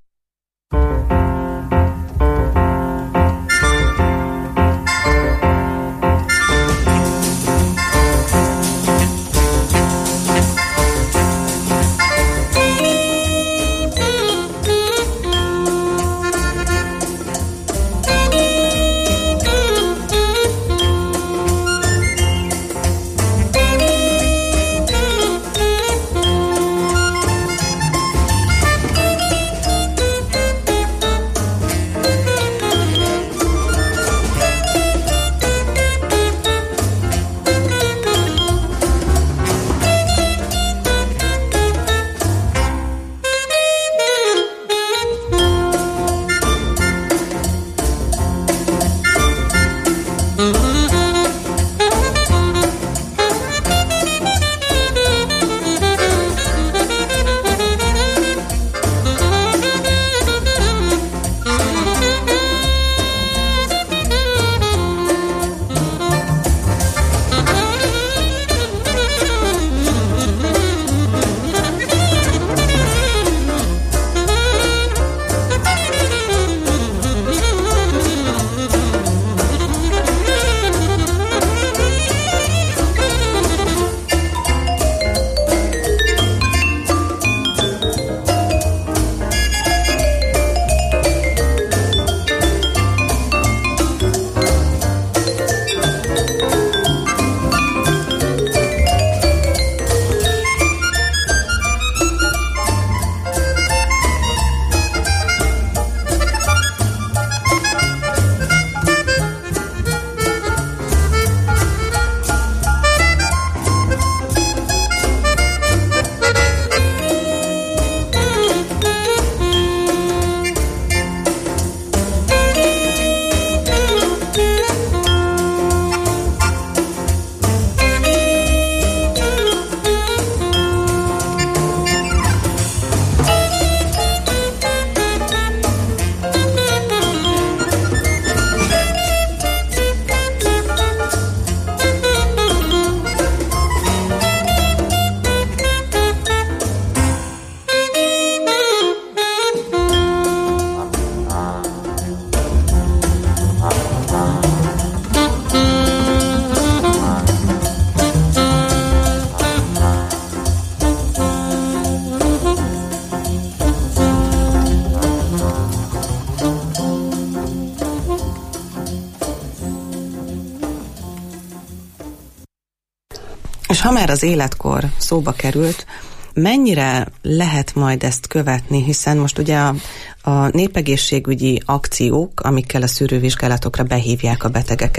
És ha már az életkor szóba került, mennyire lehet majd ezt követni, hiszen most ugye a, a népegészségügyi akciók, amikkel a szűrővizsgálatokra behívják a betegeket,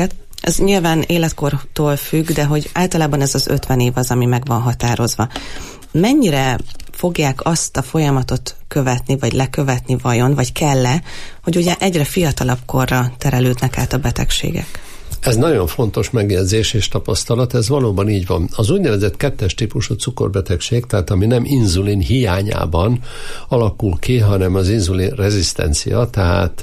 Ez nyilván életkortól függ, de hogy általában ez az ötven év az, ami meg van határozva. Mennyire fogják azt a folyamatot követni, vagy lekövetni vajon, vagy kell-e, hogy ugye egyre fiatalabb korra terelődnek át a betegségek? Ez nagyon fontos megjegyzés és tapasztalat, ez valóban így van. Az úgynevezett kettes típusú cukorbetegség, tehát ami nem inzulin hiányában alakul ki, hanem az inzulin rezisztencia, tehát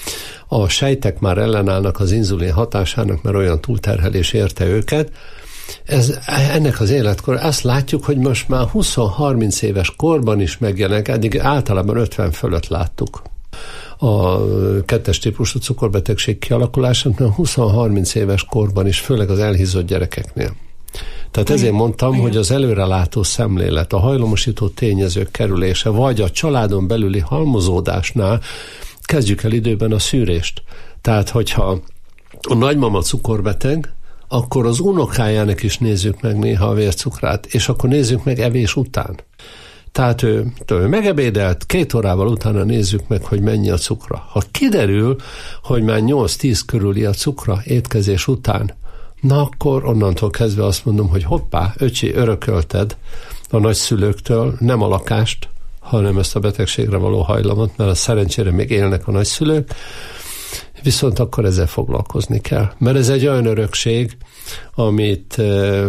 a sejtek már ellenállnak az inzulin hatásának, mert olyan túlterhelés érte őket. Ez, ennek az életkor azt látjuk, hogy most már húsz-harminc éves korban is megjelenik, eddig általában ötven fölött láttuk a kettes típusú cukorbetegség kialakulását, húsz-harminc éves korban is, főleg az elhízott gyerekeknél. Tehát ezért mondtam, hogy az előrelátó szemlélet, a hajlamosító tényezők kerülése, vagy a családon belüli halmozódásnál kezdjük el időben a szűrést. Tehát, hogyha a nagymama cukorbeteg, akkor az unokájának is nézzük meg néha a vércukrát, és akkor nézzük meg evés után. Tehát ő, ő megebédelt, két órával utána nézzük meg, hogy mennyi a cukra. Ha kiderül, hogy már nyolc-tíz körüli a cukra étkezés után, na akkor onnantól kezdve azt mondom, hogy hoppá, öcsi, örökölted a nagyszülőktől nem a lakást, hanem ezt a betegségre való hajlamot, mert szerencsére még élnek a nagyszülők, viszont akkor ezzel foglalkozni kell. Mert ez egy olyan örökség, amit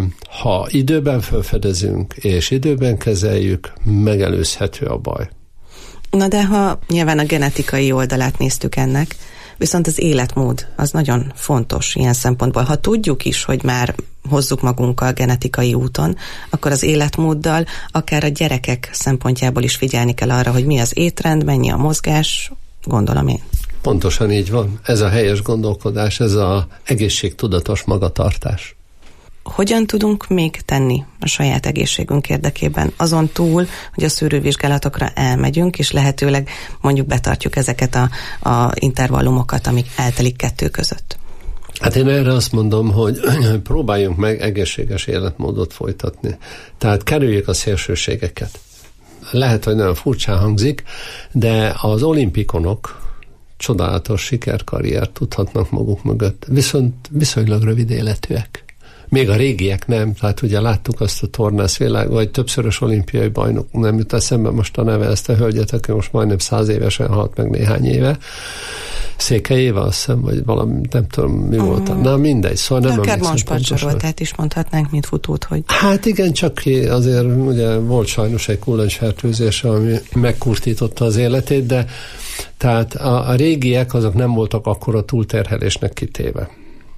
ha időben felfedezünk, és időben kezeljük, megelőzhető a baj. Na de ha nyilván a genetikai oldalát néztük ennek, viszont az életmód az nagyon fontos ilyen szempontból. Ha tudjuk is, hogy már hozzuk magunkkal genetikai úton, akkor az életmóddal akár a gyerekek szempontjából is figyelni kell arra, hogy mi az étrend, mennyi a mozgás, gondolom én. Pontosan így van. Ez a helyes gondolkodás, ez az egészségtudatos magatartás. Hogyan tudunk még tenni a saját egészségünk érdekében? Azon túl, hogy a szűrővizsgálatokra elmegyünk, és lehetőleg mondjuk betartjuk ezeket a, a intervallumokat, amik eltelik kettő között. Hát én erre azt mondom, hogy próbáljunk meg egészséges életmódot folytatni. Tehát kerüljük a szélsőségeket. Lehet, hogy nagyon furcsán hangzik, de az olimpikonok csodálatos sikerkarriert tudhatnak maguk mögött, viszont viszonylag rövid életűek. Még a régiek nem, tehát ugye láttuk azt a tornászvilág, vagy többszörös olimpiai bajnok, nem jut eszembe most a neve, ezt a hölgyet, aki most majdnem száz évesen halt meg néhány éve. Székely Éva, azt hiszem, vagy valami, nem tudom, mi uh-huh. volt. Na mindegy, szóval nem emlékszem. Akár Monspart is mondhatnánk, mint futót, hogy... Hát igen, csak azért ugye volt sajnos egy kullancsfertőzése, ami megkurtította az életét, de tehát a, a régiek azok nem voltak akkora túlterhelésnek kitéve.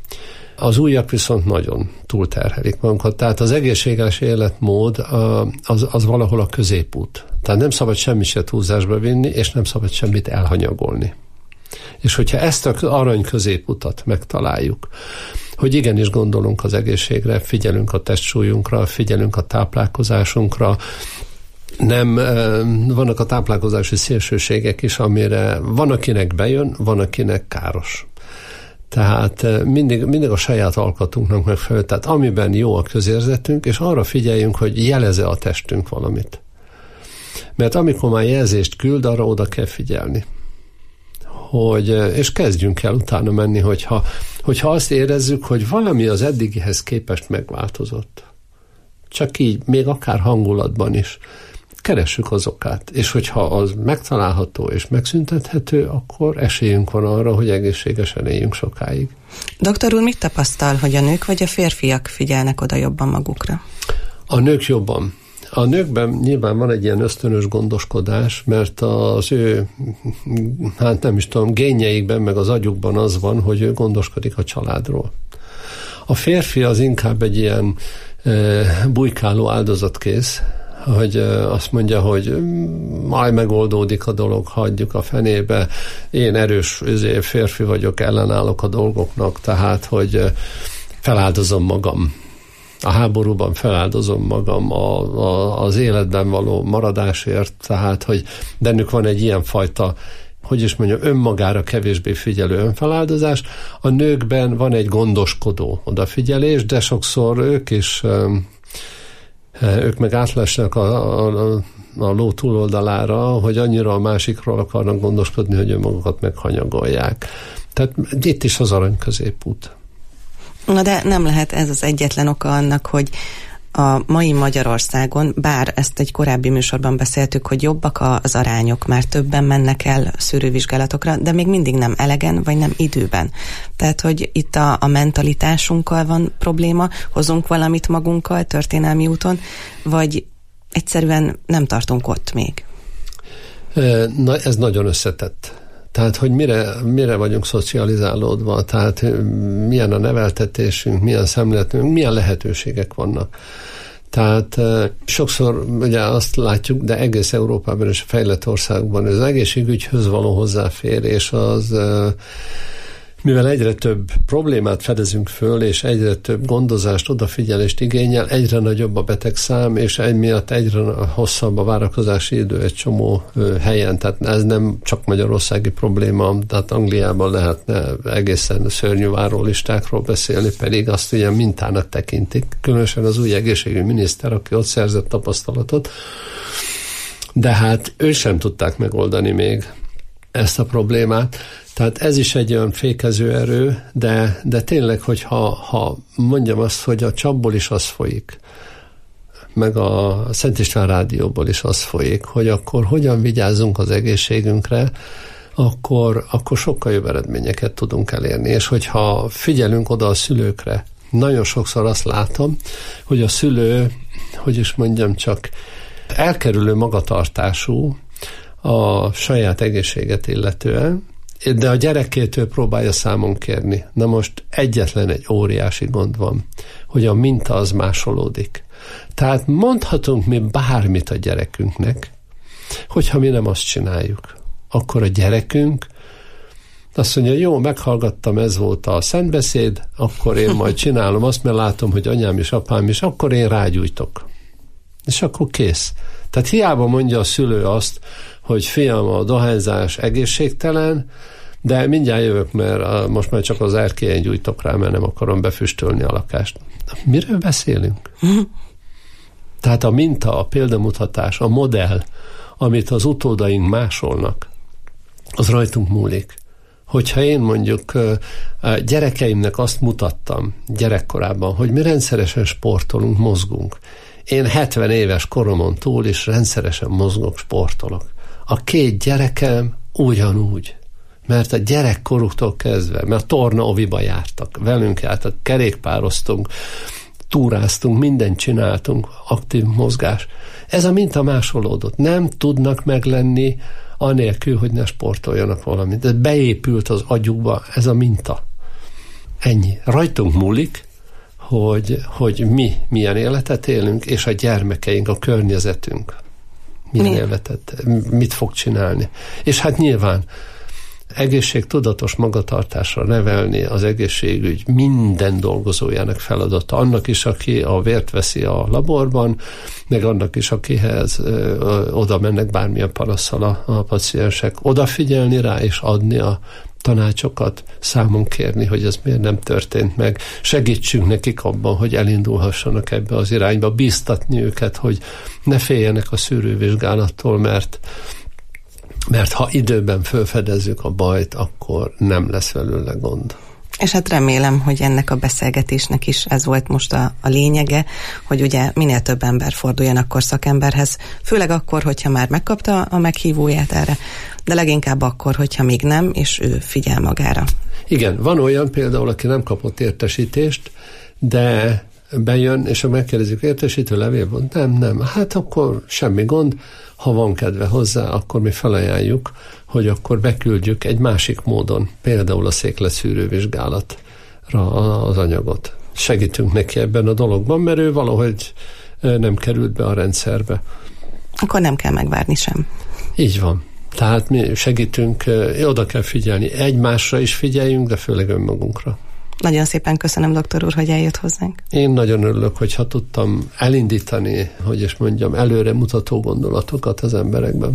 Az újak viszont nagyon túlterhelik magunkat. Tehát az egészséges életmód az, az valahol a középút. Tehát nem szabad semmit se túlzásba vinni, és nem szabad semmit elhanyagolni. És hogyha ezt az arany középutat megtaláljuk, hogy igenis gondolunk az egészségre, figyelünk a testsúlyunkra, figyelünk a táplálkozásunkra, nem, vannak a táplálkozási szélsőségek is, amire van, akinek bejön, van, akinek káros. Tehát mindig, mindig a saját alkatunknak megfelelő. Tehát amiben jó a közérzetünk, és arra figyeljünk, hogy jeleze a testünk valamit. Mert amikor már jelzést küld, arra oda kell figyelni. Hogy, és kezdjünk el utána menni, hogyha, hogyha azt érezzük, hogy valami az eddigihez képest megváltozott. Csak így, még akár hangulatban is. Keressük az okát, és hogyha az megtalálható és megszüntethető, akkor esélyünk van arra, hogy egészségesen éljünk sokáig. Doktor úr, mit tapasztal, hogy a nők vagy a férfiak figyelnek oda jobban magukra? A nők jobban. A nőkben nyilván van egy ilyen ösztönös gondoskodás, mert az ő, hát nem is tudom, génjeikben, meg az agyukban az van, hogy ő gondoskodik a családról. A férfi az inkább egy ilyen e, bujkáló áldozatkész, hogy azt mondja, hogy majd megoldódik a dolog, hagyjuk a fenébe, én erős férfi vagyok, ellenállok a dolgoknak, tehát, hogy feláldozom magam. A háborúban feláldozom magam a, a, az életben való maradásért, tehát, hogy bennük van egy ilyen fajta, hogy is mondjam, önmagára kevésbé figyelő önfeláldozás. A nőkben van egy gondoskodó odafigyelés, de sokszor ők is ők meg átlesnek a, a, a ló túloldalára, hogy annyira a másikról akarnak gondoskodni, hogy önmagukat meghanyagolják. Tehát itt is az arany középút. Na de nem lehet ez az egyetlen oka annak, hogy a mai Magyarországon, bár ezt egy korábbi műsorban beszéltük, hogy jobbak az arányok, már többen mennek el szűrővizsgálatokra, de még mindig nem elegen, vagy nem időben. Tehát, hogy itt a, a mentalitásunkkal van probléma, hozunk valamit magunkkal történelmi úton, vagy egyszerűen nem tartunk ott még. Na, ez nagyon összetett. Tehát, hogy mire, mire vagyunk szocializálódva, tehát milyen a neveltetésünk, milyen szemléletünk, milyen lehetőségek vannak. Tehát sokszor ugye azt látjuk, de egész Európában és a fejlett országban az egészségügyhöz való hozzáférés az, mivel egyre több problémát fedezünk föl, és egyre több gondozást, odafigyelést igényel, egyre nagyobb a betegszám, és emiatt egyre hosszabb a várakozási idő egy csomó helyen. Tehát ez nem csak magyarországi probléma, tehát Angliában lehetne egészen szörnyű várólistákról beszélni, pedig azt ugye mintának tekintik, különösen az új egészségügyi miniszter, aki ott szerzett tapasztalatot, de hát ő sem tudták megoldani még ezt a problémát. Tehát ez is egy olyan fékező erő, de, de tényleg, hogyha ha mondjam azt, hogy a csapból is az folyik, meg a Szent István rádióból is az folyik, hogy akkor hogyan vigyázzunk az egészségünkre, akkor, akkor sokkal jobb eredményeket tudunk elérni. És hogyha figyelünk oda a szülőkre, nagyon sokszor azt látom, hogy a szülő, hogy is mondjam csak, elkerülő magatartású a saját egészséget illetően, de a gyerekétől próbálja számon kérni. Na most egyetlen egy óriási gond van, hogy a minta az másolódik. Tehát mondhatunk mi bármit a gyerekünknek, hogyha mi nem azt csináljuk. Akkor a gyerekünk azt mondja, jó, meghallgattam, ez volt a szentbeszéd, akkor én majd csinálom azt, mert látom, hogy anyám és apám is, akkor én rágyújtok. És akkor kész. Tehát hiába mondja a szülő azt, hogy fiam, a dohányzás egészségtelen, de mindjárt jövök, mert most már csak az erkélyen gyújtok rá, mert nem akarom befüstölni a lakást. Miről beszélünk? Tehát a minta, a példamutatás, a modell, amit az utódaink másolnak, az rajtunk múlik. Hogyha én mondjuk gyerekeimnek azt mutattam gyerekkorában, hogy mi rendszeresen sportolunk, mozgunk. Én hetven éves koromon túl is rendszeresen mozgok, sportolok. A két gyerekem ugyanúgy. Mert a gyerekkoruktól kezdve, mert a torna oviba jártak, velünk jártak, kerékpároztunk, túráztunk, mindent csináltunk, aktív mozgás. Ez a minta másolódott. Nem tudnak meglenni anélkül, hogy ne sportoljanak valamit. Ez beépült az agyukba, ez a minta. Ennyi. Rajtunk múlik, hogy, hogy mi milyen életet élünk, és a gyermekeink, a környezetünk milyen mi? életet, mit fog csinálni. És hát nyilván egészségtudatos magatartásra nevelni az egészségügy minden dolgozójának feladata. Annak is, aki a vért veszi a laborban, meg annak is, akihez ö, ö, oda mennek bármilyen panasszal a, a paciensek. Odafigyelni rá és adni a tanácsokat, számon kérni, hogy ez miért nem történt meg. Segítsünk nekik abban, hogy elindulhassanak ebbe az irányba, bíztatni őket, hogy ne féljenek a szűrővizsgálattól, mert mert ha időben felfedezzük a bajt, akkor nem lesz belőle gond. És hát remélem, hogy ennek a beszélgetésnek is ez volt most a, a lényege, hogy ugye minél több ember forduljon akkor szakemberhez, főleg akkor, hogyha már megkapta a meghívóját erre, de leginkább akkor, hogyha még nem, és ő figyel magára. Igen, van olyan például, aki nem kapott értesítést, de bejön, és ha megkérdezik, értesítő levél van? Nem, nem. Hát akkor semmi gond. Ha van kedve hozzá, akkor mi felajánljuk, hogy akkor beküldjük egy másik módon, például a székletszűrővizsgálatra az anyagot. Segítünk neki ebben a dologban, mert ő valahogy nem került be a rendszerbe. Akkor nem kell megvárni sem. Így van. Tehát mi segítünk, oda kell figyelni. Egymásra is figyeljünk, de főleg önmagunkra. Nagyon szépen köszönöm, doktor úr, hogy eljött hozzánk. Én nagyon örülök, hogyha tudtam elindítani, hogy is mondjam, előre mutató gondolatokat az emberekben.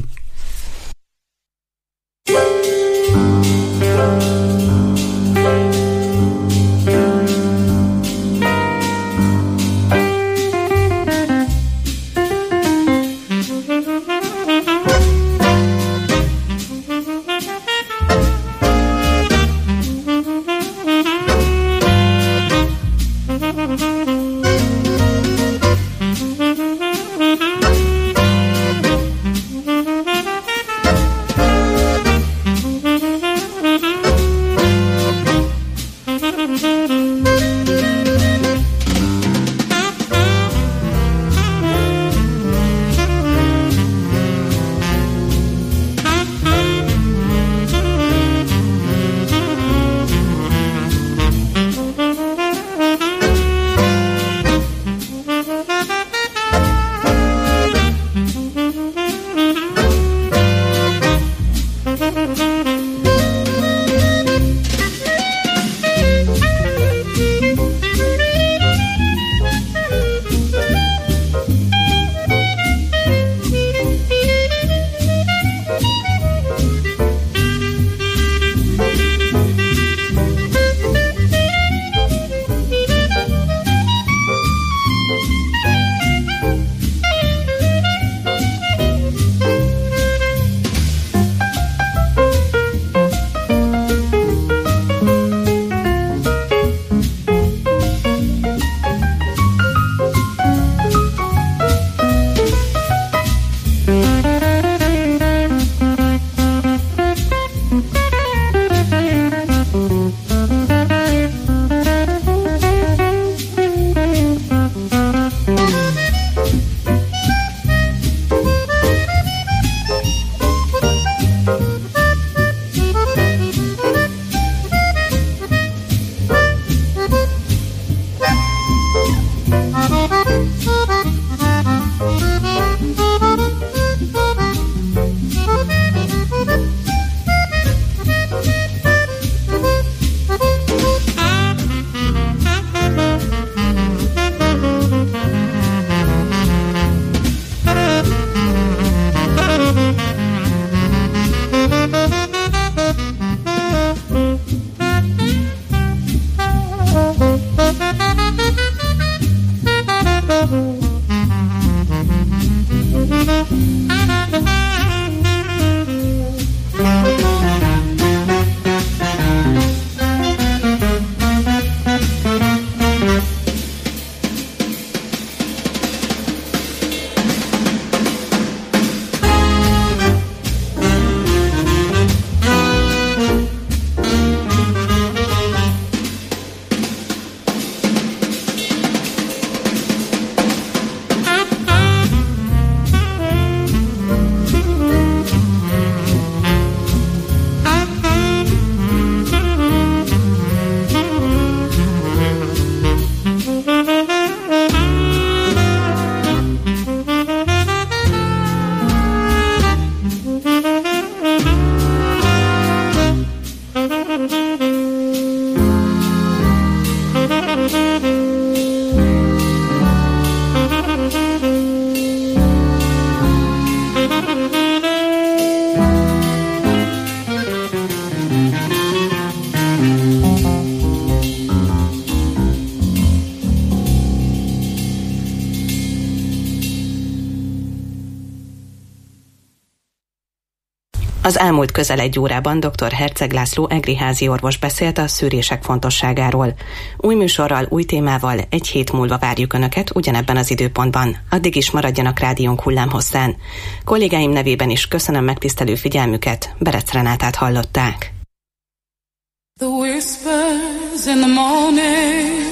Az elmúlt közel egy órában dr. Herceg László egriházi orvos beszélt a szűrések fontosságáról. Új műsorral, új témával egy hét múlva várjuk Önöket ugyanebben az időpontban. Addig is maradjanak rádiónk hullámhosszán. Kollégáim nevében is köszönöm megtisztelő figyelmüket. Berec Renátát hallották. The whispers in the morning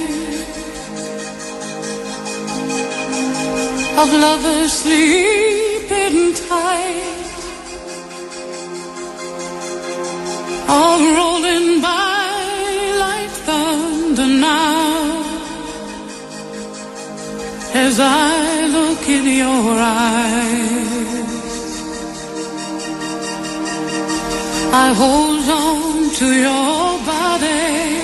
of lovers sleeping tight all rolling by like thunder now as I look in your eyes. I hold on to your body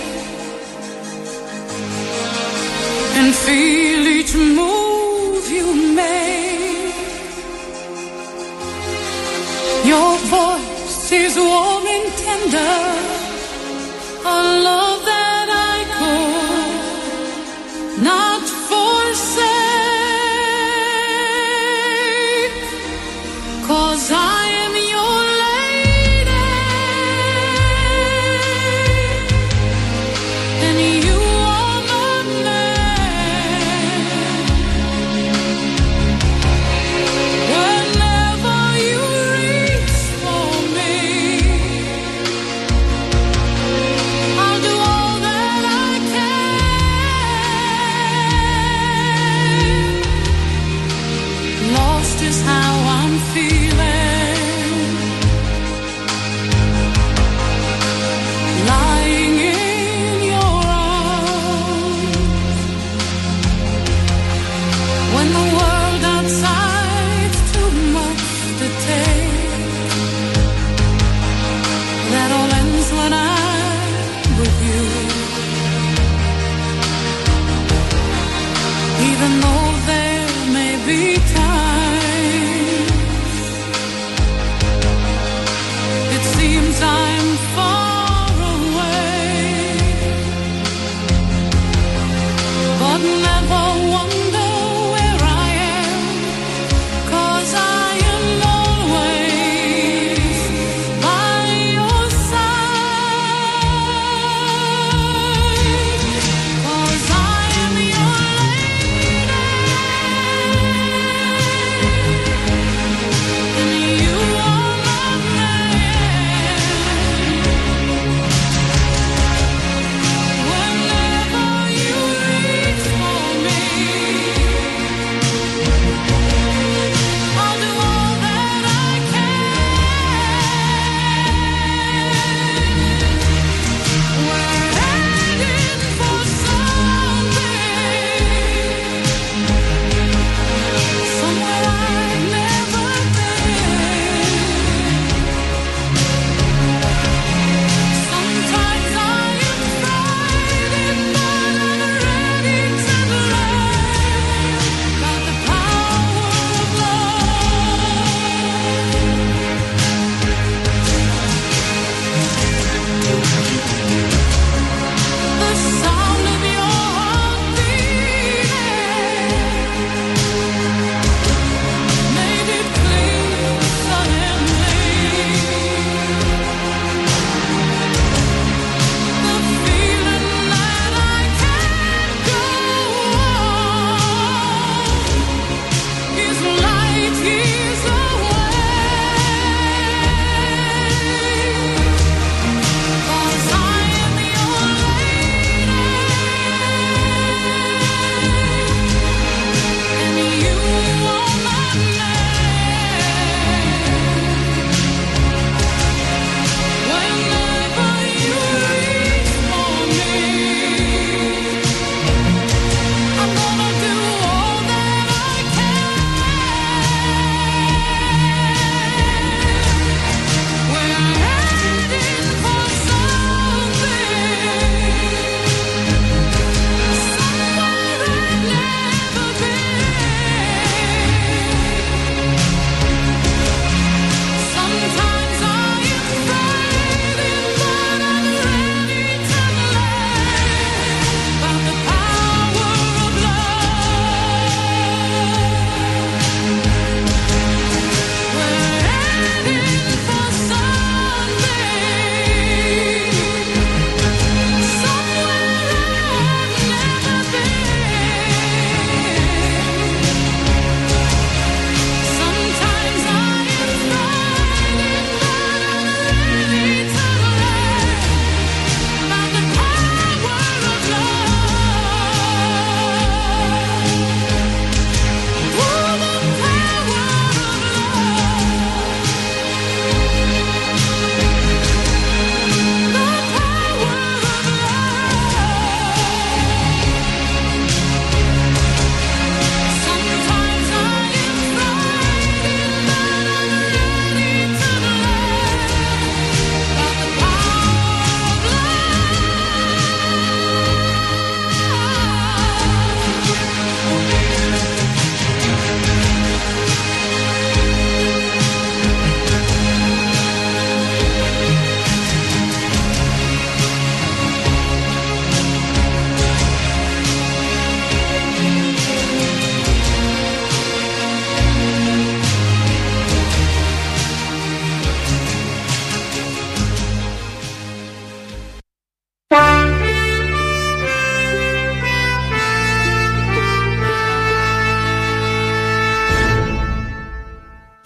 and feel each move you make. Your voice is warm and tender, a love that I could not forsake, 'cause I am your lady and you are my man. Whenever you reach for me,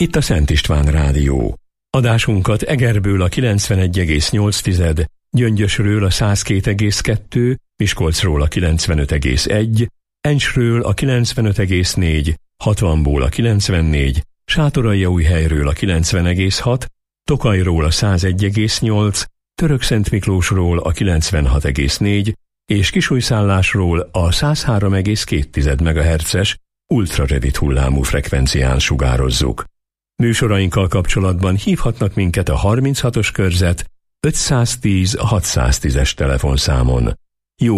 Itt a Szent István Rádió. Adásunkat Egerből a kilencvenegy egész nyolc, Gyöngyösről a száz két egész kettő, Miskolcról a kilencvenöt egész egy, Encsről a kilencvenöt egész négy, hatvanból a kilencvennégy, Sátoraljaújhelyről a kilencven egész hat, Tokajról a száz egy egész nyolc, Törökszentmiklósról a kilencvenhat egész négy, és Kisújszállásról a száz három egész két megahertzes ultrarövid hullámú frekvencián sugározzuk. Műsorainkkal kapcsolatban hívhatnak minket a harminchatos körzet ötszáztíz hatszáztízes telefonszámon.